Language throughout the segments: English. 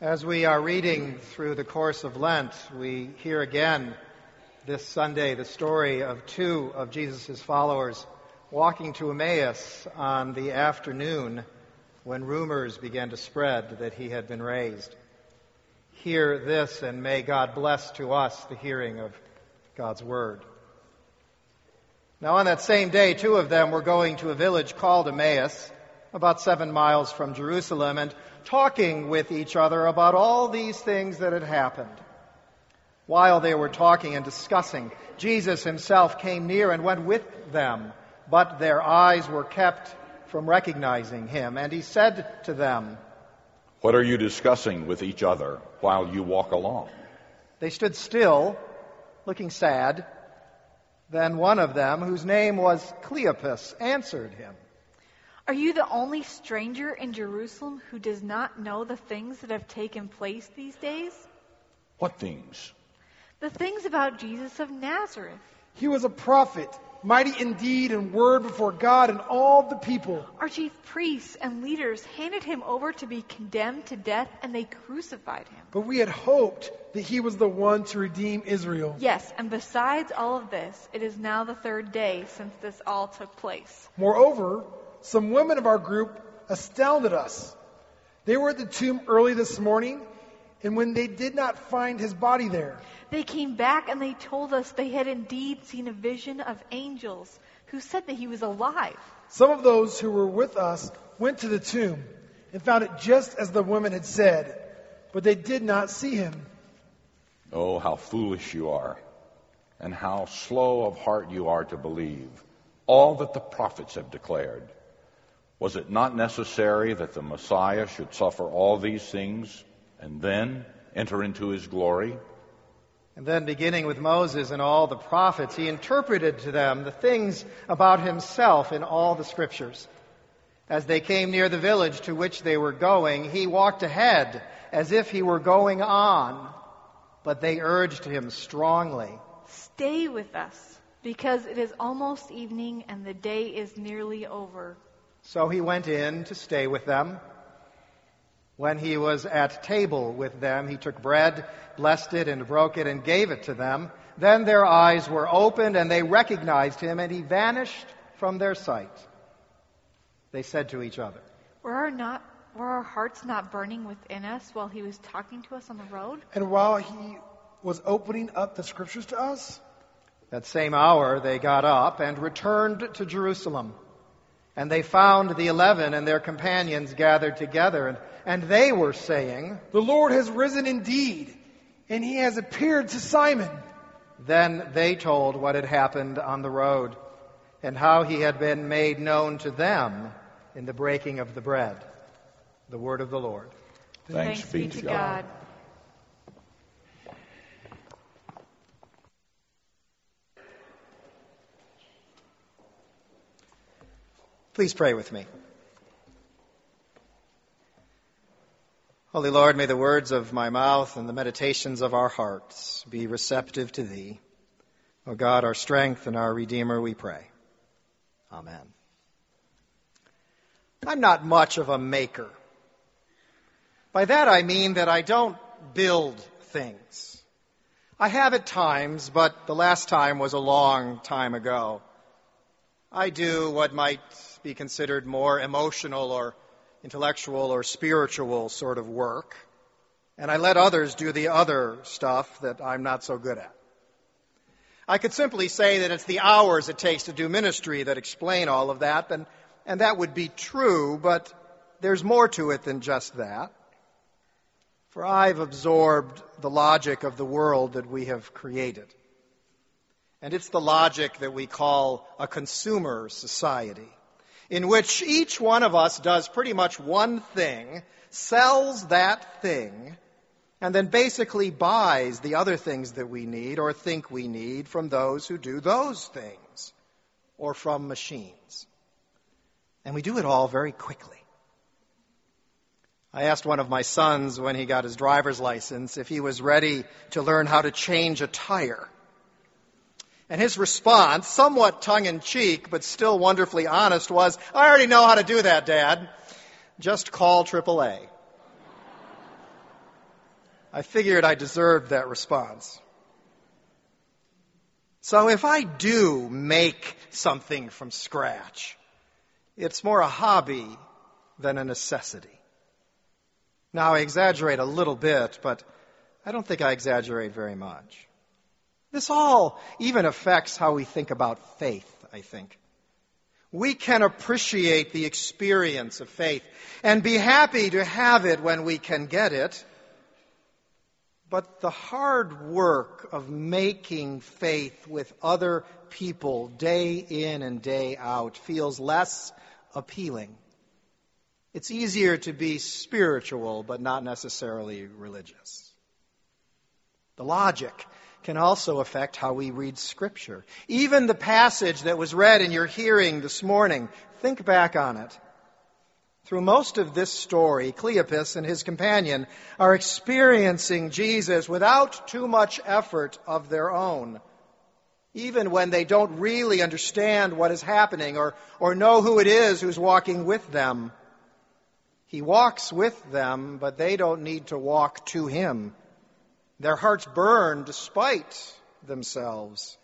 As we are reading through the course of Lent, we hear again this Sunday the story of two of Jesus' followers walking to Emmaus on the afternoon when rumors began to spread that he had been raised. Hear this, and may God bless to us the hearing of God's word. Now on that same day, two of them were going to a village called Emmaus, about 7 miles from Jerusalem, and talking with each other about all these things that had happened. While they were talking and discussing, Jesus himself came near and went with them, but their eyes were kept from recognizing him. And he said to them, "What are you discussing with each other while you walk along?" They stood still, looking sad. Then one of them, whose name was Cleopas, answered him, "Are you the only stranger in Jerusalem who does not know the things that have taken place these days?" "What things?" "The things about Jesus of Nazareth. He was a prophet, mighty in deed and word before God and all the people. Our chief priests and leaders handed him over to be condemned to death, and they crucified him. But we had hoped that he was the one to redeem Israel." Yes, and besides all of this, it is now the 3rd day since this all took place. Moreover, some women of our group astounded us. They were at the tomb early this morning, and when they did not find his body there, They came back and they told us they had indeed seen a vision of angels who said that he was alive. some of those who were with us went to the tomb and found it just as the women had said, but they did not see him. Oh, how foolish you are, and how slow of heart you are to believe all that the prophets have declared. Was it not necessary that the Messiah should suffer all these things and then enter into his glory?" And then, beginning with Moses and all the prophets, he interpreted to them the things about himself in all the scriptures. As they came near the village to which they were going, he walked ahead as if he were going on, but they urged him strongly, "Stay with us, because it is almost evening and the day is nearly over." So he went in to stay with them. When he was at table with them, he took bread, blessed it, and broke it, and gave it to them. Then their eyes were opened, and they recognized him, and he vanished from their sight. They said to each other, Were our hearts not burning within us while he was talking to us on the road? And while he was opening up the scriptures to us, That same hour they got up and returned to Jerusalem. And they found the 11 and their companions gathered together, and they were saying, "The Lord has risen indeed, and he has appeared to Simon." Then they told what had happened on the road, and how he had been made known to them in the breaking of the bread. The word of the Lord. Thanks be to God. Please pray with me. Holy Lord, may the words of my mouth and the meditations of our hearts be receptive to Thee. O God, our strength and our Redeemer, we pray. Amen. I'm not much of a maker. By that I mean that I don't build things. I have at times, but the last time was a long time ago. I do what might be considered more emotional or intellectual or spiritual sort of work, and I let others do the other stuff that I'm not so good at. I could simply say that it's the hours it takes to do ministry that explain all of that, and that would be true, but there's more to it than just that. For I've absorbed the logic of the world that we have created. And it's the logic that we call a consumer society, in which each one of us does pretty much one thing, sells that thing, and then basically buys the other things that we need or think we need from those who do those things, or from machines. And we do it all very quickly. I asked one of my sons when he got his driver's license if he was ready to learn how to change a tire. And his response, somewhat tongue-in-cheek, but still wonderfully honest, was, "I already know how to do that, Dad. Just call AAA." I figured I deserved that response. So if I do make something from scratch, it's more a hobby than a necessity. Now, I exaggerate a little bit, but I don't think I exaggerate very much. This all even affects how we think about faith, I think. We can appreciate the experience of faith and be happy to have it when we can get it. But the hard work of making faith with other people day in and day out feels less appealing. It's easier to be spiritual, but not necessarily religious. The logic can also affect how we read Scripture. Even the passage that was read in your hearing this morning, think back on it. Through most of this story, Cleopas and his companion are experiencing Jesus without too much effort of their own, even when they don't really understand what is happening or know who it is who's walking with them. He walks with them, but they don't need to walk to him. Their hearts burn despite themselves.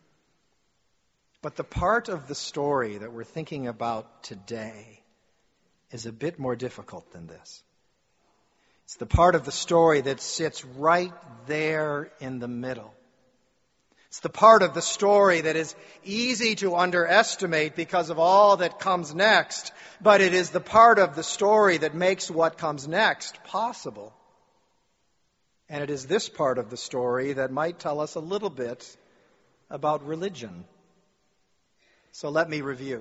But the part of the story that we're thinking about today is a bit more difficult than this. It's the part of the story that sits right there in the middle. It's the part of the story that is easy to underestimate because of all that comes next, but it is the part of the story that makes what comes next possible. And it is this part of the story that might tell us a little bit about religion. So let me review.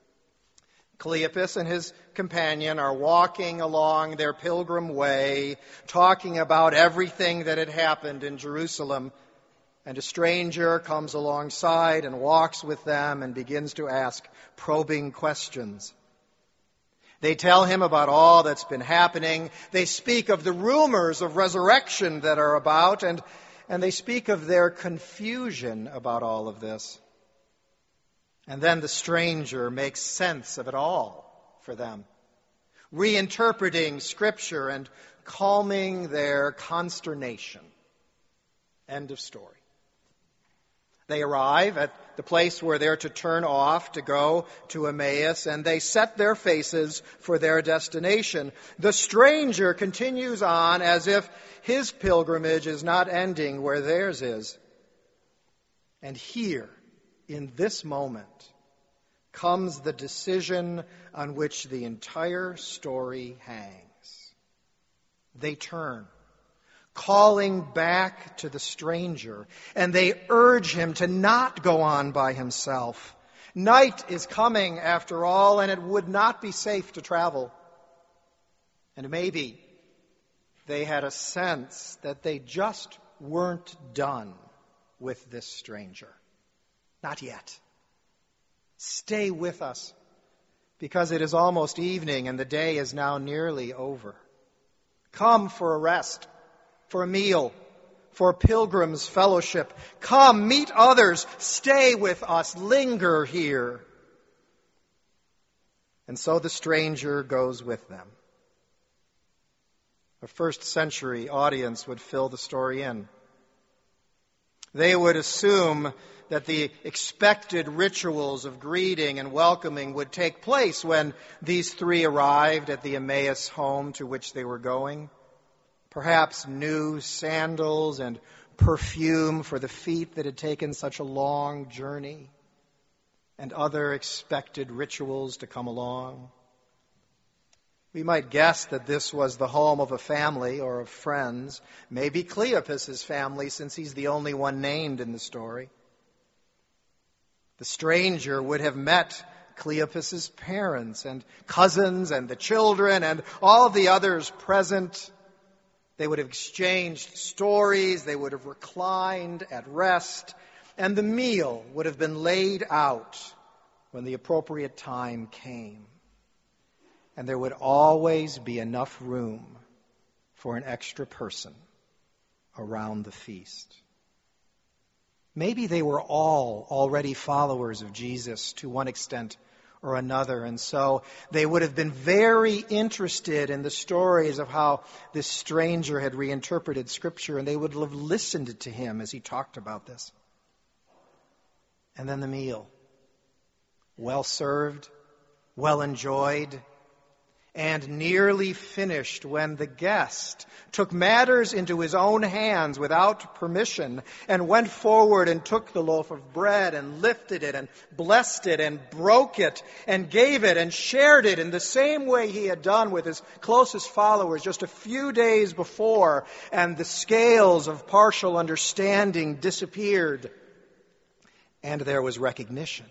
Cleopas and his companion are walking along their pilgrim way, talking about everything that had happened in Jerusalem, and a stranger comes alongside and walks with them and begins to ask probing questions. They tell him about all that's been happening. They speak of the rumors of resurrection that are about, and they speak of their confusion about all of this. And then the stranger makes sense of it all for them, reinterpreting Scripture and calming their consternation. End of story. They arrive at the place where they're to turn off to go to Emmaus, and they set their faces for their destination. The stranger continues on as if his pilgrimage is not ending where theirs is. And here, in this moment, comes the decision on which the entire story hangs. They turn, calling back to the stranger, and they urge him to not go on by himself. Night is coming, after all, and it would not be safe to travel. And maybe they had a sense that they just weren't done with this stranger. Not yet. Stay with us, because it is almost evening and the day is now nearly over. Come for a rest, for a meal, for pilgrims' fellowship. Come, meet others, stay with us, linger here. And so the stranger goes with them. A first-century audience would fill the story in. They would assume that the expected rituals of greeting and welcoming would take place when these three arrived at the Emmaus home to which they were going. Perhaps new sandals and perfume for the feet that had taken such a long journey, and other expected rituals to come along. We might guess that this was the home of a family or of friends, maybe Cleopas' family, since he's the only one named in the story. The stranger would have met Cleopas' parents and cousins and the children and all of the others present. They would have exchanged stories, they would have reclined at rest, and the meal would have been laid out when the appropriate time came. And there would always be enough room for an extra person around the feast. Maybe they were all already followers of Jesus to one extent or another. And so they would have been very interested in the stories of how this stranger had reinterpreted Scripture, and they would have listened to him as he talked about this. And then the meal. Well served, well enjoyed, and nearly finished when the guest took matters into his own hands without permission and went forward and took the loaf of bread and lifted it and blessed it and broke it and gave it and shared it in the same way he had done with his closest followers just a few days before, and the scales of partial understanding disappeared and there was recognition.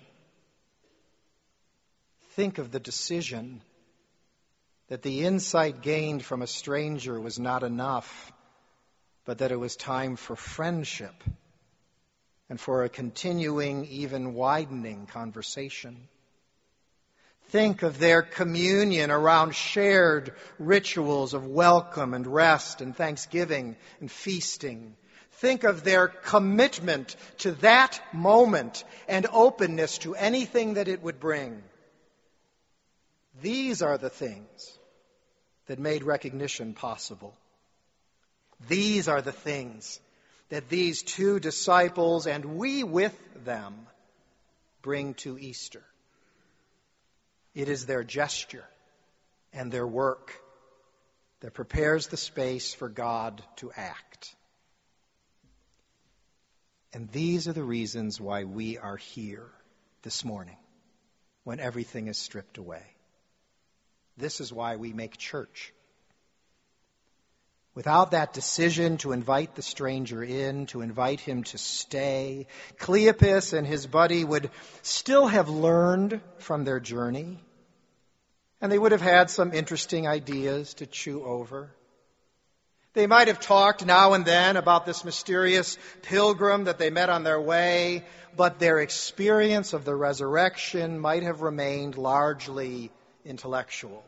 Think of the decision that the insight gained from a stranger was not enough, but that it was time for friendship and for a continuing, even widening conversation. Think of their communion around shared rituals of welcome and rest and thanksgiving and feasting. Think of their commitment to that moment and openness to anything that it would bring. These are the things that made recognition possible. These are the things that these two disciples, and we with them, bring to Easter. It is their gesture and their work that prepares the space for God to act. And these are the reasons why we are here this morning, when everything is stripped away. This is why we make church. Without that decision to invite the stranger in, to invite him to stay, Cleopas and his buddy would still have learned from their journey, and they would have had some interesting ideas to chew over. They might have talked now and then about this mysterious pilgrim that they met on their way, but their experience of the resurrection might have remained largely intellectual.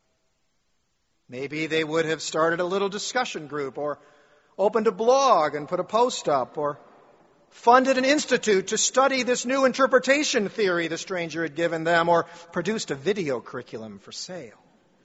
Maybe they would have started a little discussion group, or opened a blog and put a post up, or funded an institute to study this new interpretation theory the stranger had given them, or produced a video curriculum for sale.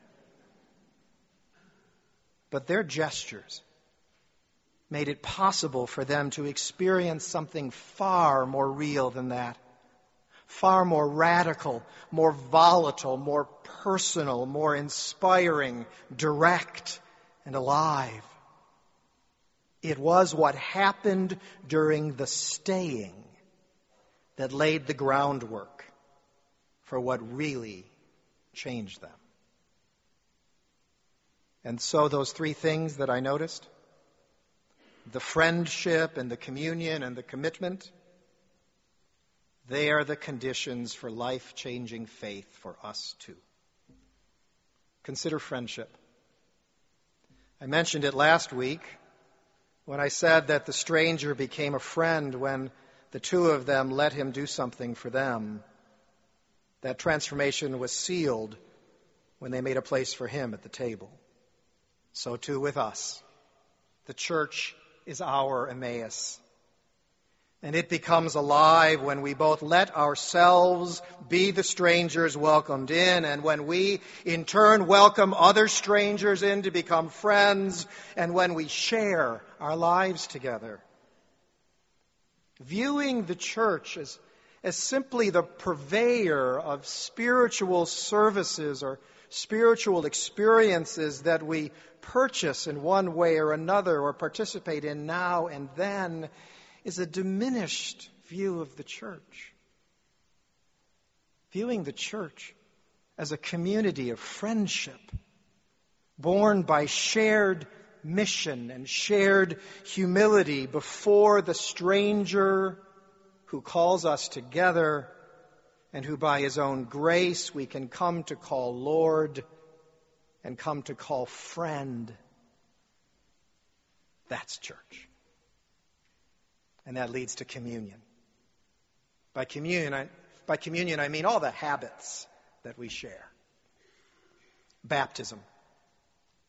But their gestures made it possible for them to experience something far more real than that. Far more radical, more volatile, more personal, more inspiring, direct, and alive. It was what happened during the staying that laid the groundwork for what really changed them. And so those three things that I noticed, the friendship and the communion and the commitment, they are the conditions for life-changing faith for us too. Consider friendship. I mentioned it last week when I said that the stranger became a friend when the two of them let him do something for them. That transformation was sealed when they made a place for him at the table. So too with us. The church is our Emmaus. And it becomes alive when we both let ourselves be the strangers welcomed in, and when we, in turn, welcome other strangers in to become friends, and when we share our lives together. Viewing the church as simply the purveyor of spiritual services or spiritual experiences that we purchase in one way or another or participate in now and then is a diminished view of the church. Viewing the church as a community of friendship, born by shared mission and shared humility before the stranger who calls us together and who by his own grace we can come to call Lord and come to call friend. That's church. And that leads to communion. By communion, I mean all the habits that we share. Baptism,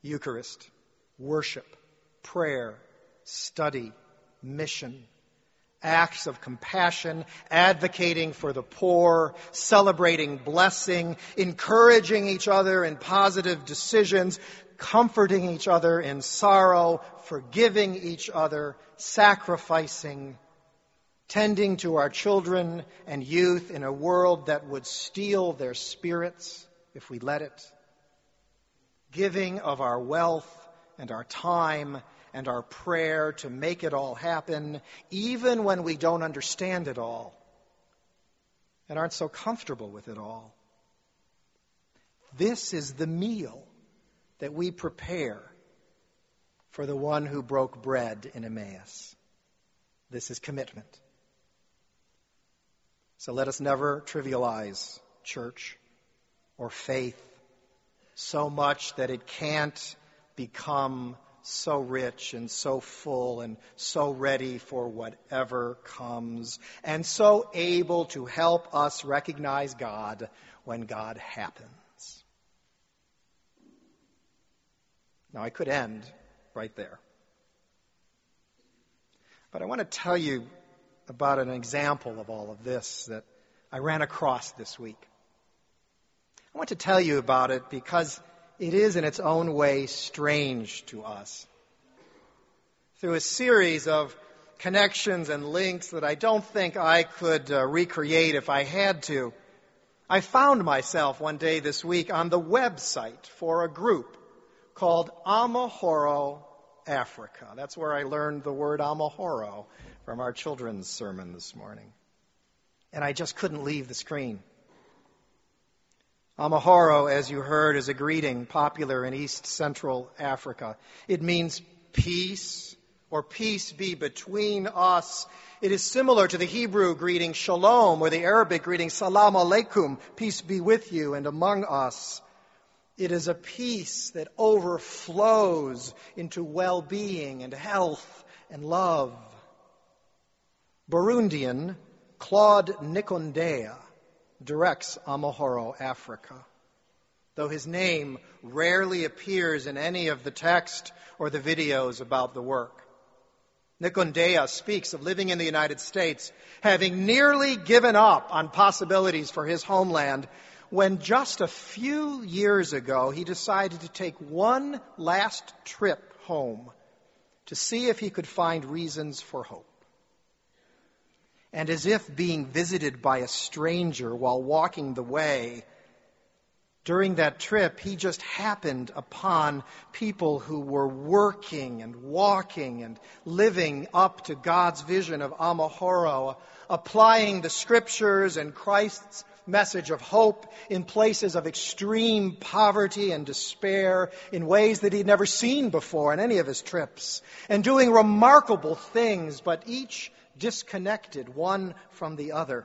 Eucharist, worship, prayer, study, mission, acts of compassion, advocating for the poor, celebrating blessing, encouraging each other in positive decisions, comforting each other in sorrow, forgiving each other, sacrificing, tending to our children and youth in a world that would steal their spirits if we let it, giving of our wealth and our time and our prayer to make it all happen, even when we don't understand it all and aren't so comfortable with it all. This is the meal that we prepare for the one who broke bread in Emmaus. This is commitment. So let us never trivialize church or faith so much that it can't become so rich and so full and so ready for whatever comes, and so able to help us recognize God when God happens. Now, I could end right there. But I want to tell you about an example of all of this that I ran across this week. I want to tell you about it because it is in its own way strange to us. Through a series of connections and links that I don't think I could recreate if I had to, I found myself one day this week on the website for a group called Amahoro Africa. That's where I learned the word Amahoro from our children's sermon this morning. And I just couldn't leave the screen. Amahoro, as you heard, is a greeting popular in East Central Africa. It means peace, or peace be between us. It is similar to the Hebrew greeting shalom, or the Arabic greeting salam alaikum, peace be with you and among us. It is a peace that overflows into well-being and health and love. Burundian Claude Nikondea directs Amahoro Africa, though his name rarely appears in any of the text or the videos about the work. Nikondea speaks of living in the United States, having nearly given up on possibilities for his homeland, when just a few years ago he decided to take one last trip home to see if he could find reasons for hope. And as if being visited by a stranger while walking the way, during that trip, he just happened upon people who were working and walking and living up to God's vision of Amahoro, applying the scriptures and Christ's message of hope in places of extreme poverty and despair in ways that he'd never seen before in any of his trips, and doing remarkable things, but each disconnected one from the other.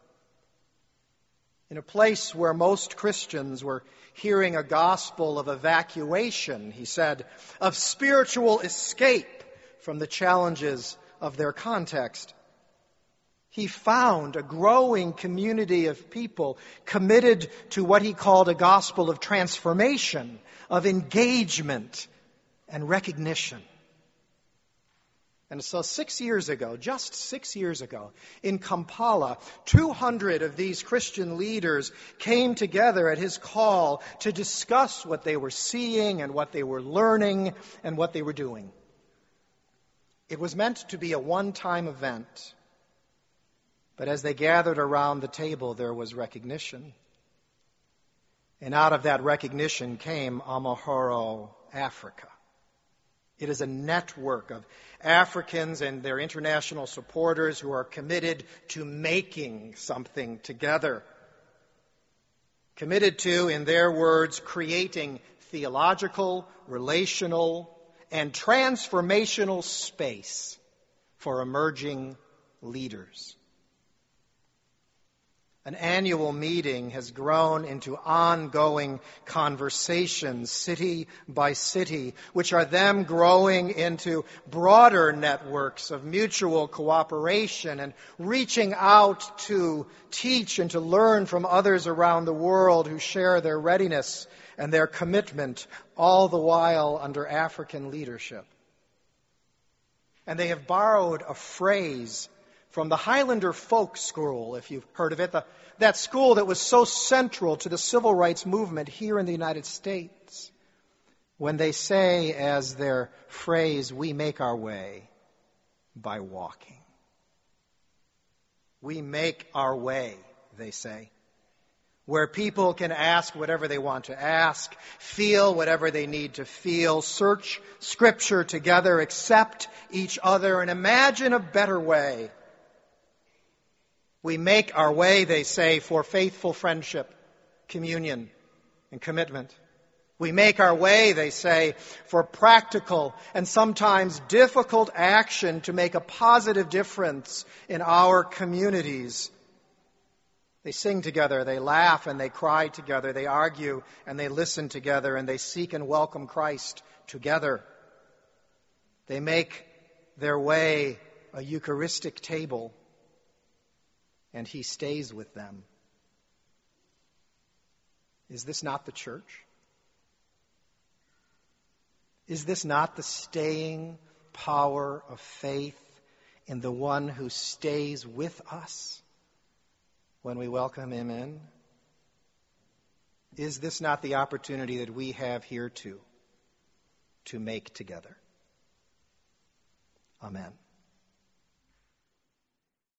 In a place where most Christians were hearing a gospel of evacuation, he said, of spiritual escape from the challenges of their context, he found a growing community of people committed to what he called a gospel of transformation, of engagement and recognition. And so 6 years ago, just 6 years ago, in Kampala, 200 of these Christian leaders came together at his call to discuss what they were seeing and what they were learning and what they were doing. It was meant to be a one-time event, but as they gathered around the table, there was recognition. And out of that recognition came Amahoro Africa. It is a network of Africans and their international supporters who are committed to making something together. Committed to, in their words, creating theological, relational, and transformational space for emerging leaders. An annual meeting has grown into ongoing conversations, city by city, which are them growing into broader networks of mutual cooperation and reaching out to teach and to learn from others around the world who share their readiness and their commitment, all the while under African leadership. And they have borrowed a phrase from the Highlander Folk School, if you've heard of it, that school that was so central to the civil rights movement here in the United States, when they say as their phrase, "We make our way by walking." We make our way, they say, where people can ask whatever they want to ask, feel whatever they need to feel, search Scripture together, accept each other, and imagine a better way. We make our way, they say, for faithful friendship, communion, and commitment. We make our way, they say, for practical and sometimes difficult action to make a positive difference in our communities. They sing together, they laugh and they cry together, they argue and they listen together, and they seek and welcome Christ together. They make their way a Eucharistic table, and He stays with them. Is this not the church? Is this not the staying power of faith in the one who stays with us when we welcome Him in? Is this not the opportunity that we have here to make together? Amen.